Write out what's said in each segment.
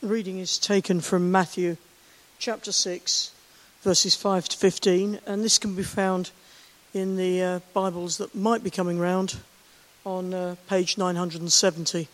The reading is taken from Matthew chapter 6, verses 5 to 15, and this can be found in the Bibles that might be coming round on page 970.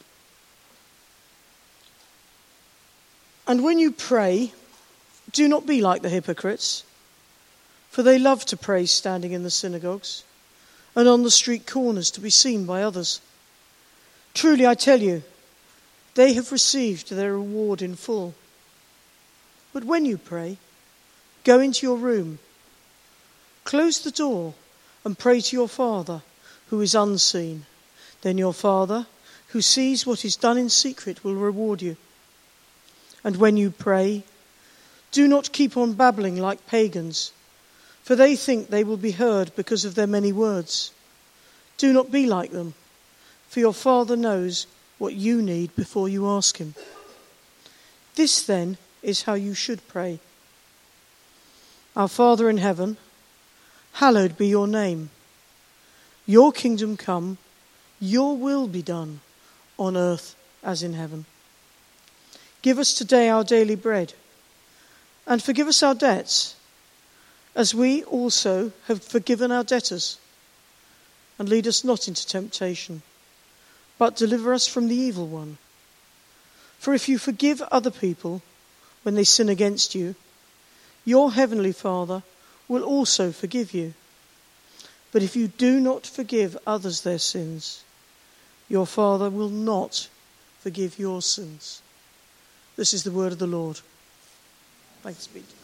And when you pray, do not be like the hypocrites, for they love to pray standing in the synagogues and on the street corners to be seen by others. Truly, I tell you, they have received their reward in full. But when you pray, go into your room, close the door, and pray to your Father who is unseen. Then your Father, who sees what is done in secret, will reward you. And when you pray, do not keep on babbling like pagans, for they think they will be heard because of their many words. Do not be like them, for your Father knows what you need before you ask him. This then is how you should pray. Our Father in heaven, hallowed be your name. Your kingdom come, your will be done on earth as in heaven. Give us today our daily bread, and forgive us our debts, as we also have forgiven our debtors. And lead us not into temptation, but deliver us from the evil one. For if you forgive other people when they sin against you, your heavenly Father will also forgive you. But if you do not forgive others their sins, your Father will not forgive your sins. This is the word of the Lord. Thanks be to God.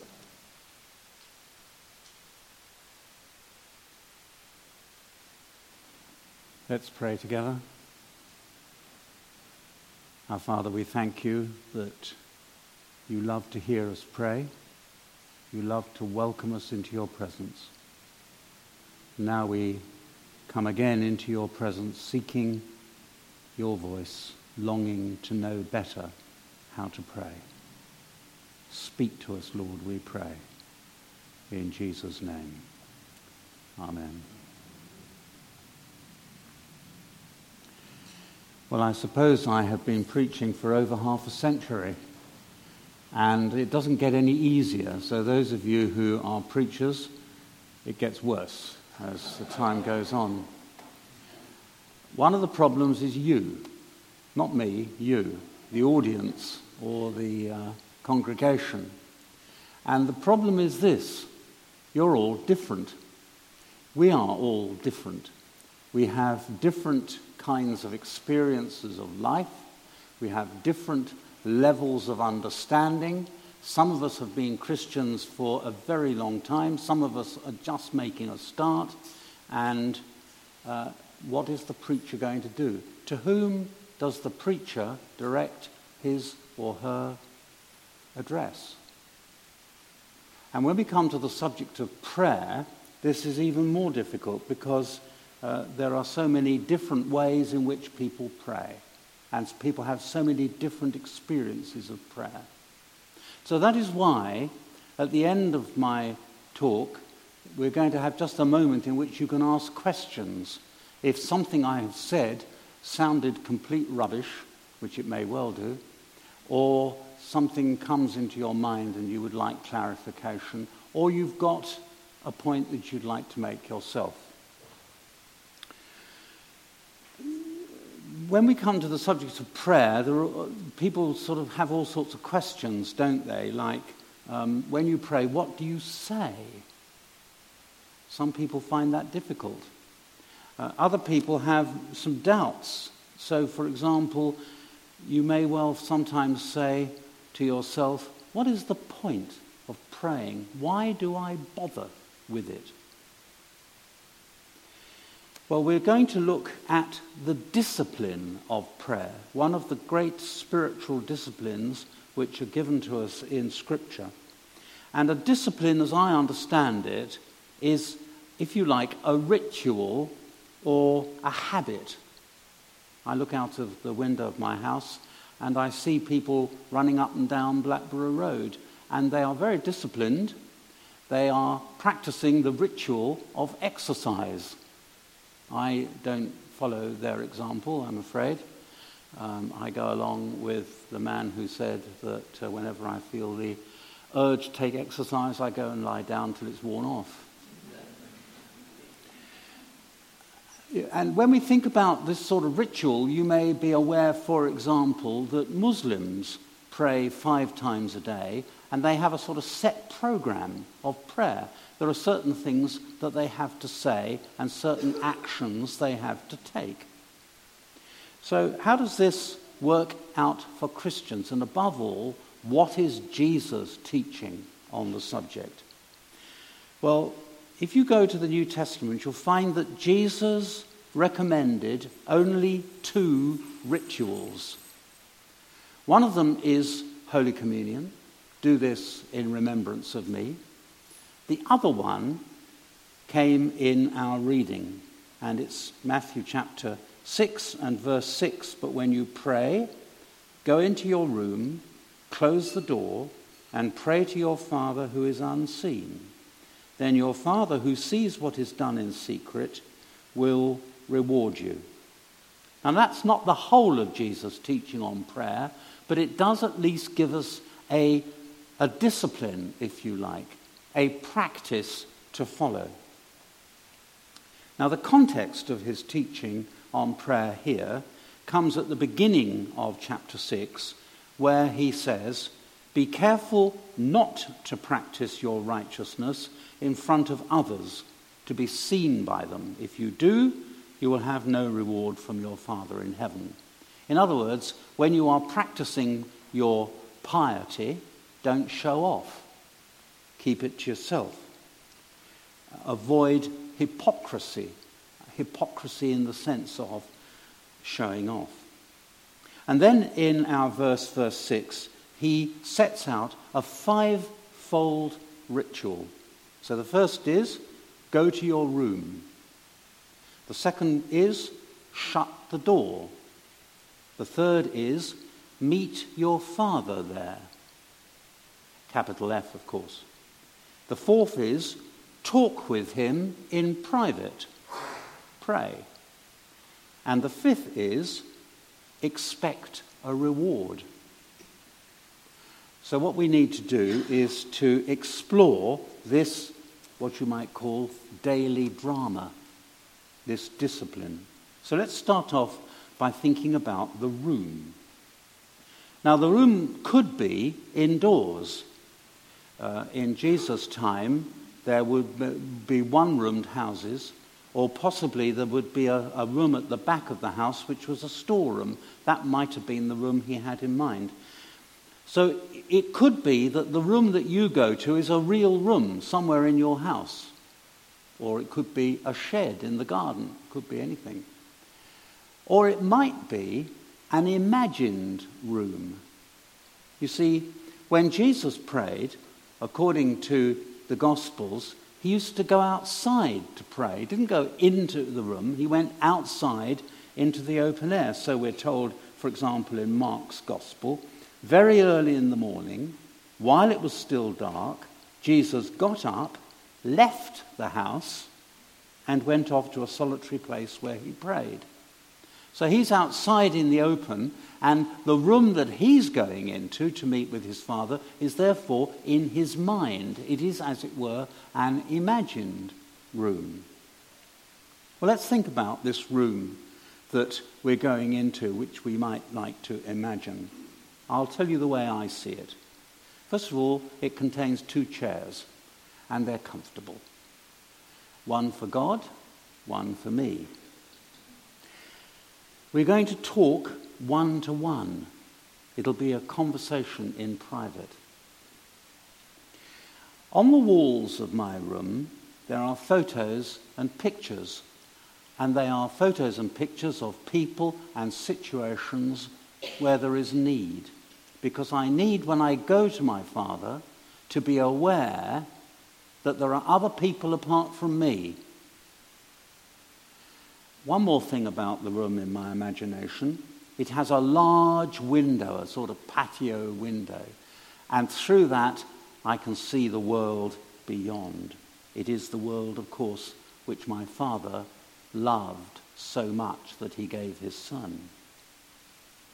Let's pray together. Our Father, we thank you that you love to hear us pray. You love to welcome us into your presence. Now we come again into your presence, seeking your voice, longing to know better how to pray. Speak to us, Lord, we pray. In Jesus' name. Amen. Well, I suppose I have been preaching for over half a century, and it doesn't get any easier. So those of you who are preachers, it gets worse as the time goes on. One of the problems is you, not me, you, the audience or the congregation. And the problem is this: you're all different. We are all different. We have different kinds of experiences of life. We have different levels of understanding. Some of us have been Christians for a very long time. Some of us are just making a start. And what is the preacher going to do? To whom does the preacher direct his or her address? And when we come to the subject of prayer, this is even more difficult because there are so many different ways in which people pray, and people have so many different experiences of prayer. So that is why, at the end of my talk, we're going to have just a moment in which you can ask questions. If something I have said sounded complete rubbish, which it may well do, or something comes into your mind and you would like clarification, or you've got a point that you'd like to make yourself. When we come to the subject of prayer, people sort of have all sorts of questions, don't they? Like, when you pray, what do you say? Some people find that difficult. Other people have some doubts. So, for example, you may well sometimes say to yourself, what is the point of praying? Why do I bother with it? Well, we're going to look at the discipline of prayer, one of the great spiritual disciplines which are given to us in Scripture. And a discipline, as I understand it, is, if you like, a ritual or a habit. I look out of the window of my house and I see people running up and down Blackborough Road, and they are very disciplined. They are practicing the ritual of exercise. I don't follow their example, I'm afraid. I go along with the man who said that whenever I feel the urge to take exercise, I go and lie down till it's worn off. And when we think about this sort of ritual, you may be aware, for example, that Muslims pray 5 times a day, and they have a sort of set program of prayer. There are certain things that they have to say and certain actions they have to take. So how does this work out for Christians? And above all, what is Jesus teaching on the subject? Well, if you go to the New Testament, you'll find that Jesus recommended only 2 rituals. One of them is Holy Communion. Do this in remembrance of me. The other one came in our reading, and it's Matthew chapter 6 and verse 6. But when you pray, go into your room, close the door, and pray to your Father who is unseen. Then your Father who sees what is done in secret will reward you. Now that's not the whole of Jesus' teaching on prayer, but it does at least give us a discipline, if you like, a practice to follow. Now the context of his teaching on prayer here comes at the beginning of chapter 6, where he says, "Be careful not to practice your righteousness in front of others, to be seen by them. If you do, you will have no reward from your Father in heaven." In other words, when you are practicing your piety, don't show off. Keep it to yourself. Avoid hypocrisy. Hypocrisy in the sense of showing off. And then in our verse 6, he sets out a 5-fold ritual. So the first is, go to your room. The second is, shut the door. The third is, meet your Father there. Capital F, of course. The fourth is, talk with him in private. Pray. And the fifth is, expect a reward. So what we need to do is to explore this, what you might call, daily drama, this discipline. So let's start off by thinking about the room. Now the room could be indoors. In Jesus' time, there would be one-roomed houses, or possibly there would be a room at the back of the house which was a storeroom. That might have been the room he had in mind. So it could be that the room that you go to is a real room somewhere in your house. Or it could be a shed in the garden. It could be anything. Or it might be an imagined room. You see, when Jesus prayed, according to the Gospels, he used to go outside to pray. He didn't go into the room. He went outside into the open air. So we're told, for example, in Mark's Gospel, very early in the morning, while it was still dark, Jesus got up, left the house, and went off to a solitary place where he prayed. So he's outside in the open, and the room that he's going into to meet with his Father is therefore in his mind. It is, as it were, an imagined room. Well, let's think about this room that we're going into, which we might like to imagine. I'll tell you the way I see it. First of all, it contains 2 chairs, and they're comfortable. One for God, one for me. We're going to talk one-to-one. It'll be a conversation in private. On the walls of my room, there are photos and pictures, and they are photos and pictures of people and situations where there is need. Because I need, when I go to my Father, to be aware that there are other people apart from me. One more thing about the room in my imagination. It has a large window, a sort of patio window. And through that, I can see the world beyond. It is the world, of course, which my Father loved so much that he gave his Son.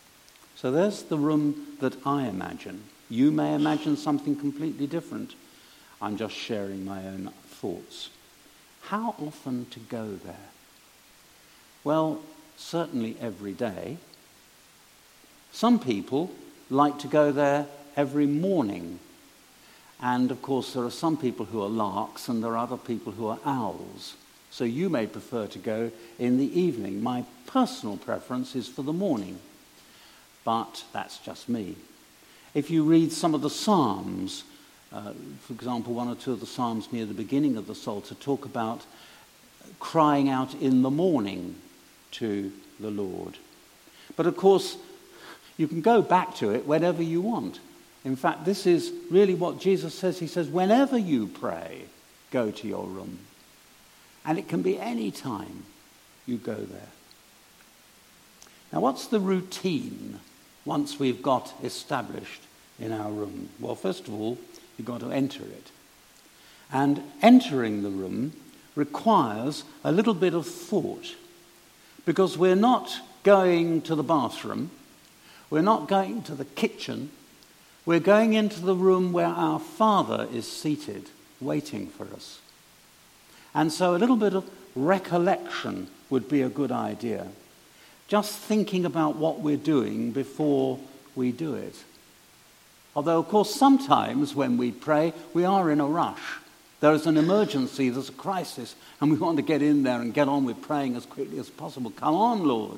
So there's the room that I imagine. You may imagine something completely different. I'm just sharing my own thoughts. How often to go there? Well, certainly every day. Some people like to go there every morning. And of course, there are some people who are larks and there are other people who are owls. So you may prefer to go in the evening. My personal preference is for the morning. But that's just me. If you read some of the Psalms, for example, one or two of the Psalms near the beginning of the Psalter talk about crying out in the morning to the Lord. But of course, you can go back to it whenever you want. In fact, this is really what Jesus says. He says, whenever you pray, go to your room. And it can be any time you go there. Now, what's the routine once we've got established in our room? Well, first of all, you've got to enter it. And entering the room requires a little bit of thought, because we're not going to the bathroom, we're not going to the kitchen, we're going into the room where our Father is seated, waiting for us. And so a little bit of recollection would be a good idea. Just thinking about what we're doing before we do it. Although, of course, sometimes when we pray, we are in a rush. There is an emergency, there's a crisis, and we want to get in there and get on with praying as quickly as possible. Come on, Lord.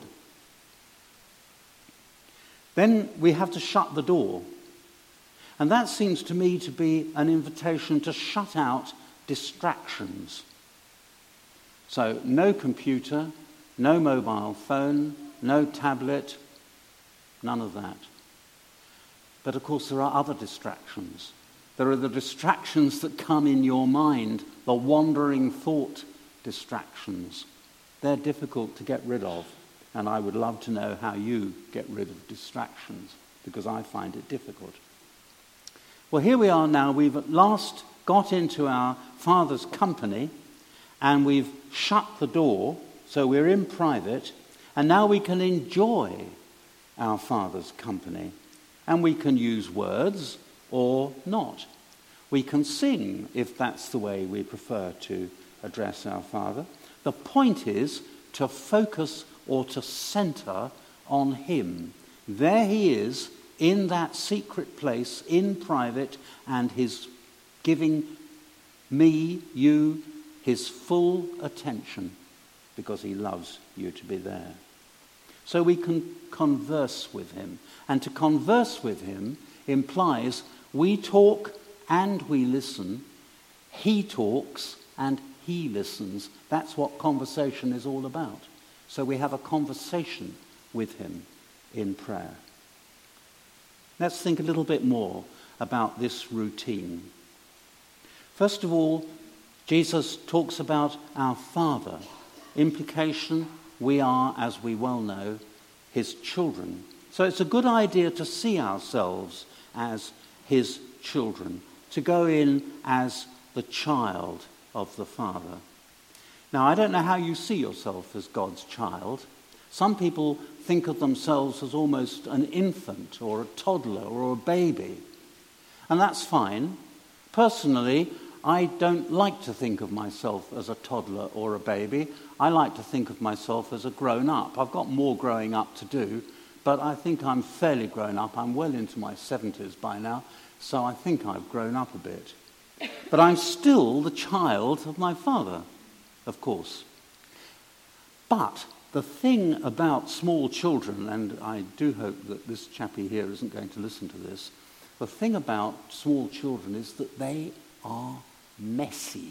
Then we have to shut the door. And that seems to me to be an invitation to shut out distractions. So no computer, no mobile phone, no tablet, none of that. But of course there are other distractions. There are the distractions that come in your mind, the wandering thought distractions. They're difficult to get rid of, and I would love to know how you get rid of distractions, because I find it difficult. Well, here we are now. We've at last got into our Father's company, and we've shut the door, so we're in private, and now we can enjoy our Father's company. And we can use words or not. We can sing if that's the way we prefer to address our Father. The point is to focus or to center on him. There he is in that secret place in private, and he's giving me, you, his full attention because he loves you to be there. So we can converse with him. And to converse with him implies we talk and we listen. He talks and he listens. That's what conversation is all about. So we have a conversation with him in prayer. Let's think a little bit more about this routine. First of all, Jesus talks about our Father. Implication, we are, as we well know, his children. So it's a good idea to see ourselves as his children, to go in as the child of the Father. Now, I don't know how you see yourself as God's child. Some people think of themselves as almost an infant or a toddler or a baby. And that's fine. Personally, I don't like to think of myself as a toddler or a baby. I like to think of myself as a grown-up. I've got more growing up to do, but I think I'm fairly grown up. I'm well into my 70s by now, so I think I've grown up a bit. But I'm still the child of my Father, of course. But the thing about small children, and I do hope that this chappie here isn't going to listen to this, the thing about small children is that they are messy.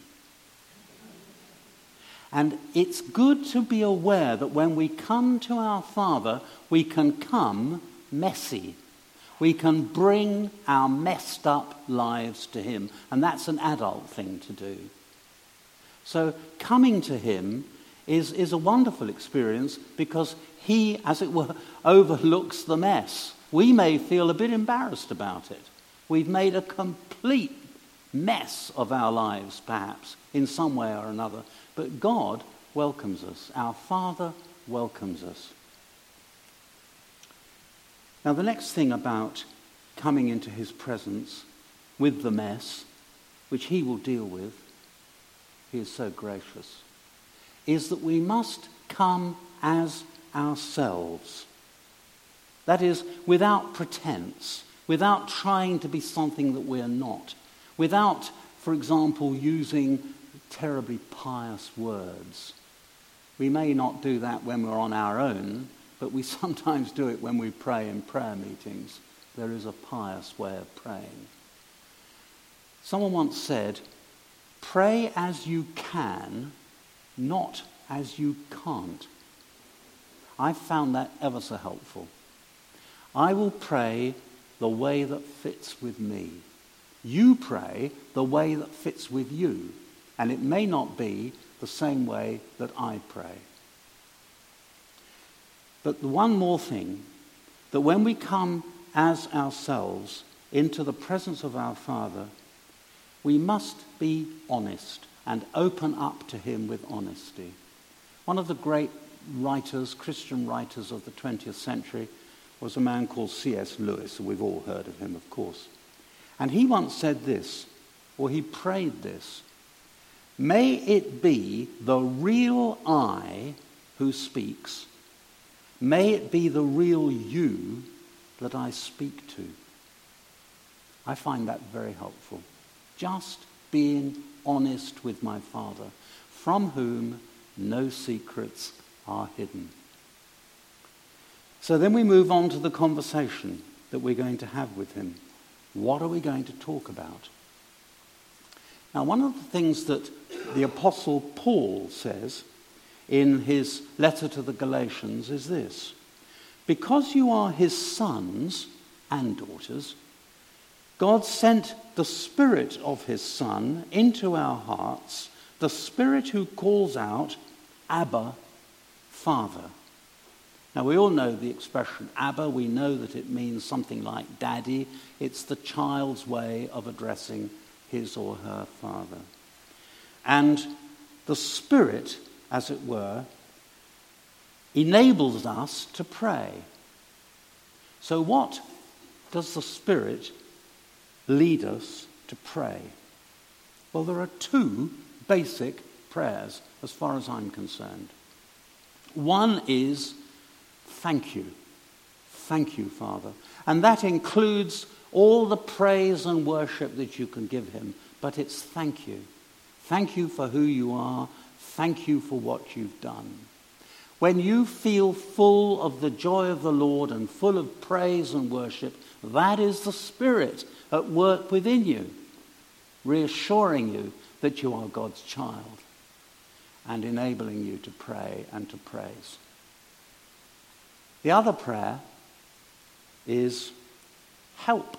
And it's good to be aware that when we come to our Father, we can come messy. We can bring our messed up lives to him. And that's an adult thing to do. So coming to him is a wonderful experience because he, as it were, overlooks the mess. We may feel a bit embarrassed about it. We've made a complete mess of our lives, perhaps, in some way or another. But God welcomes us. Our Father welcomes us. Now, the next thing about coming into his presence with the mess, which he will deal with, he is so gracious, is that we must come as ourselves. That is, without pretense, without trying to be something that we're not, without, for example, using terribly pious words. We may not do that when we're on our own, but we sometimes do it when we pray in prayer meetings. There is a pious way of praying. Someone once said, "Pray as you can, not as you can't." I found that ever so helpful. I will pray the way that fits with me. You pray the way that fits with you, and it may not be the same way that I pray. But the one more thing, that when we come as ourselves into the presence of our Father, we must be honest and open up to him with honesty. One of the great writers, Christian writers of the 20th century, was a man called C.S. Lewis. We've all heard of him, of course. And he once said this, or he prayed this: "May it be the real I who speaks. May it be the real you that I speak to." I find that very helpful. Just being honest with my Father, from whom no secrets are hidden. So then we move on to the conversation that we're going to have with him. What are we going to talk about? Now, one of the things that the Apostle Paul says in his letter to the Galatians is this: "Because you are his sons and daughters, God sent the Spirit of his Son into our hearts, the Spirit who calls out, 'Abba, Father.'" Now, we all know the expression Abba. We know that it means something like daddy. It's the child's way of addressing his or her father. And the Spirit, as it were, enables us to pray. So what does the Spirit lead us to pray? Well, there are two basic prayers as far as I'm concerned. One is thank you. Thank you, Father. And that includes all the praise and worship that you can give him. But it's thank you. Thank you for who you are. Thank you for what you've done. When you feel full of the joy of the Lord and full of praise and worship, that is the Spirit at work within you, reassuring you that you are God's child and enabling you to pray and to praise. The other prayer is help.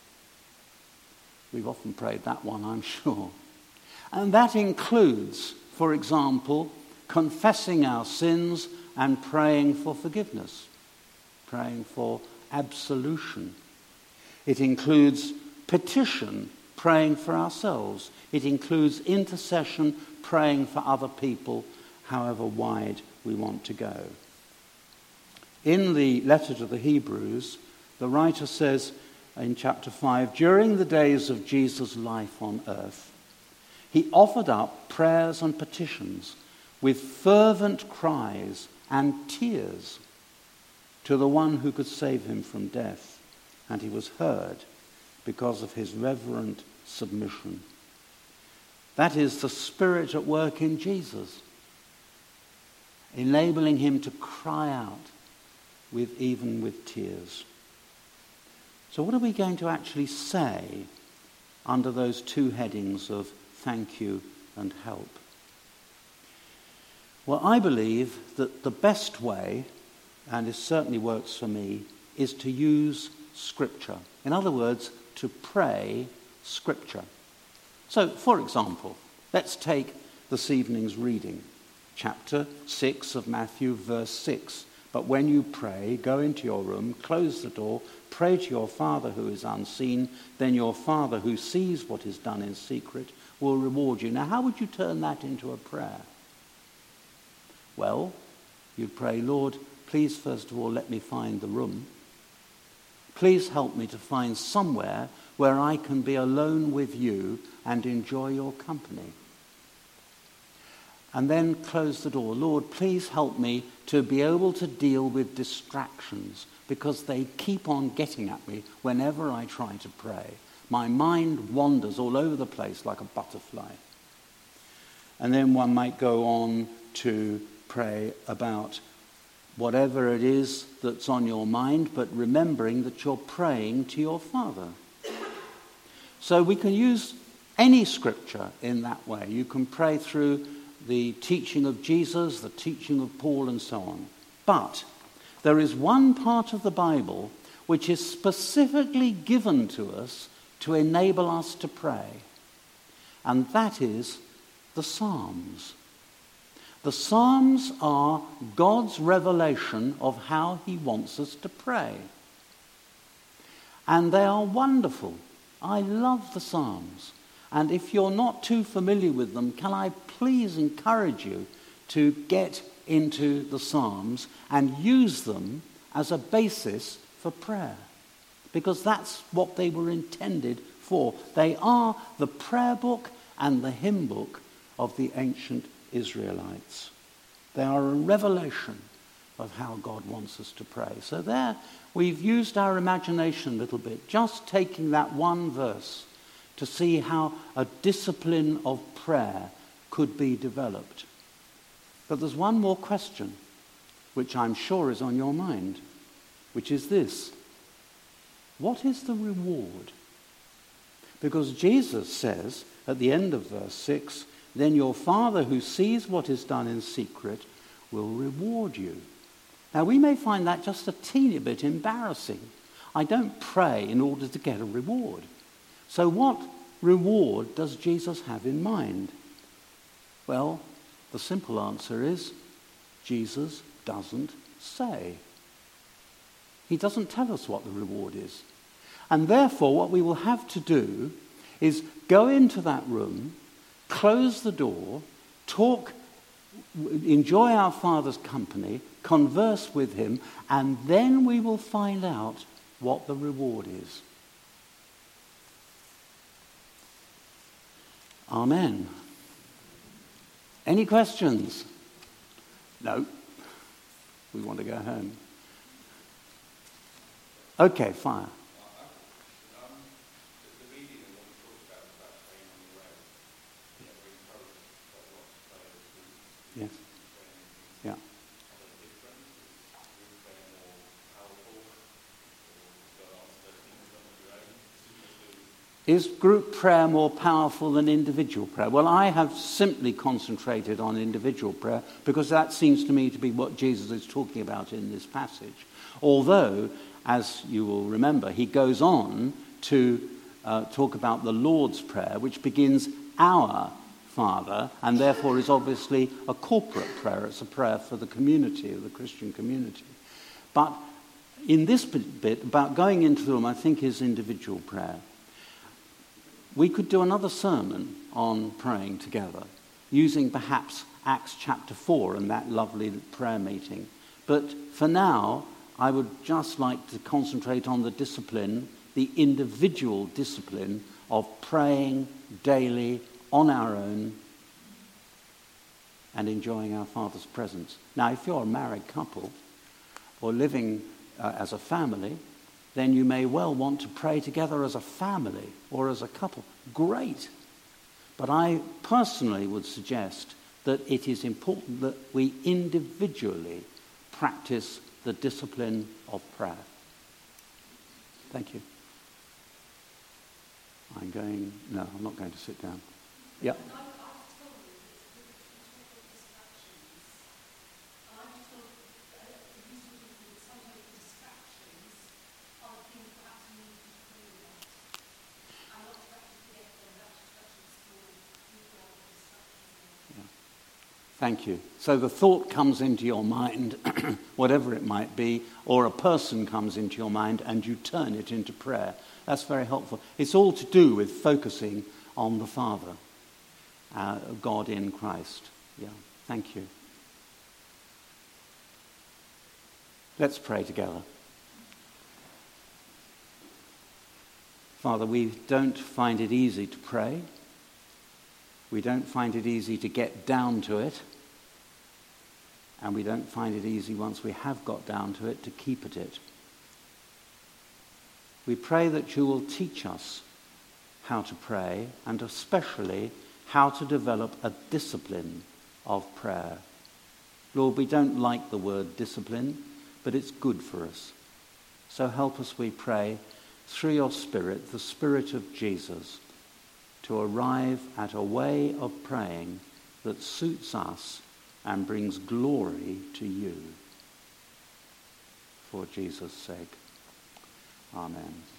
We've often prayed that one, I'm sure. And that includes, for example, confessing our sins and praying for forgiveness, praying for absolution. It includes petition, praying for ourselves. It includes intercession, praying for other people, however wide we want to go. In the letter to the Hebrews, the writer says in chapter 5, "During the days of Jesus' life on earth, he offered up prayers and petitions with fervent cries and tears to the one who could save him from death, and he was heard because of his reverent submission." That is the Spirit at work in Jesus, enabling him to cry out even with tears. So what are we going to actually say under those two headings of thank you and help? Well, I believe that the best way, and it certainly works for me, is to use Scripture. In other words, to pray Scripture. So, for example, let's take this evening's reading, chapter 6 of Matthew, verse 6. "But when you pray, go into your room, close the door, pray to your Father who is unseen, then your Father who sees what is done in secret will reward you." Now, how would you turn that into a prayer? Well, you'd pray, "Lord, please first of all let me find the room. please help me to find somewhere where I can be alone with you and enjoy your company. And then close the door. Lord, please help me to be able to deal with distractions, because they keep on getting at me whenever I try to pray. My mind wanders all over the place like a butterfly. And then one might go on to pray about whatever it is that's on your mind, but remembering that you're praying to your Father. So we can use any scripture in that way. You can pray through the teaching of Jesus, the teaching of Paul, and so on. But there is one part of the Bible which is specifically given to us to enable us to pray, and that is the Psalms. The Psalms are God's revelation of how he wants us to pray. And they are wonderful. I love the Psalms. And if you're not too familiar with them, can I please encourage you to get into the Psalms and use them as a basis for prayer? Because that's what they were intended for. They are the prayer book and the hymn book of the ancient Israelites. They are a revelation of how God wants us to pray. So there we've used our imagination a little bit, just taking that one verse to see how a discipline of prayer could be developed. But there's one more question, which I'm sure is on your mind, which is this: what is the reward? Because Jesus says at the end of verse 6, then your Father who sees what is done in secret will reward you. Now we may find that just a teeny bit embarrassing. I don't pray in order to get a reward. So what reward does Jesus have in mind? Well, the simple answer is Jesus doesn't say. He doesn't tell us what the reward is. And therefore what we will have to do is go into that room, close the door, talk, enjoy our Father's company, converse with him, and then we will find out what the reward is. Amen. Any questions? No. We want to go home. Okay, fire. Yes. Yeah. Is group prayer more powerful than individual prayer? Well, I have simply concentrated on individual prayer because that seems to me to be what Jesus is talking about in this passage. Although, as you will remember, he goes on to talk about the Lord's Prayer, which begins our Father, and therefore is obviously a corporate prayer. It's a prayer for the community, the Christian community. But in this bit about going into the room, I think is individual prayer. We could do another sermon on praying together, using perhaps Acts chapter 4 and that lovely prayer meeting. But for now, I would just like to concentrate on the discipline, the individual discipline of praying daily on our own and enjoying our Father's presence. Now, if you're a married couple or living as a family, then you may well want to pray together as a family or as a couple. Great. But I personally would suggest that it is important that we individually practice the discipline of prayer. Thank you. I'm not going to sit down. Yeah. Thank you. So the thought comes into your mind, whatever it might be, or a person comes into your mind and you turn it into prayer. That's very helpful. It's all to do with focusing on the Father, God in Christ. Yeah, thank you. Let's pray together. Father, we don't find it easy to pray. We don't find it easy to get down to it. And we don't find it easy once we have got down to it to keep at it. We pray that you will teach us how to pray, and especially how to develop a discipline of prayer. Lord, we don't like the word discipline, but it's good for us. So help us, we pray, through your Spirit, the Spirit of Jesus, to arrive at a way of praying that suits us and brings glory to you. For Jesus' sake. Amen.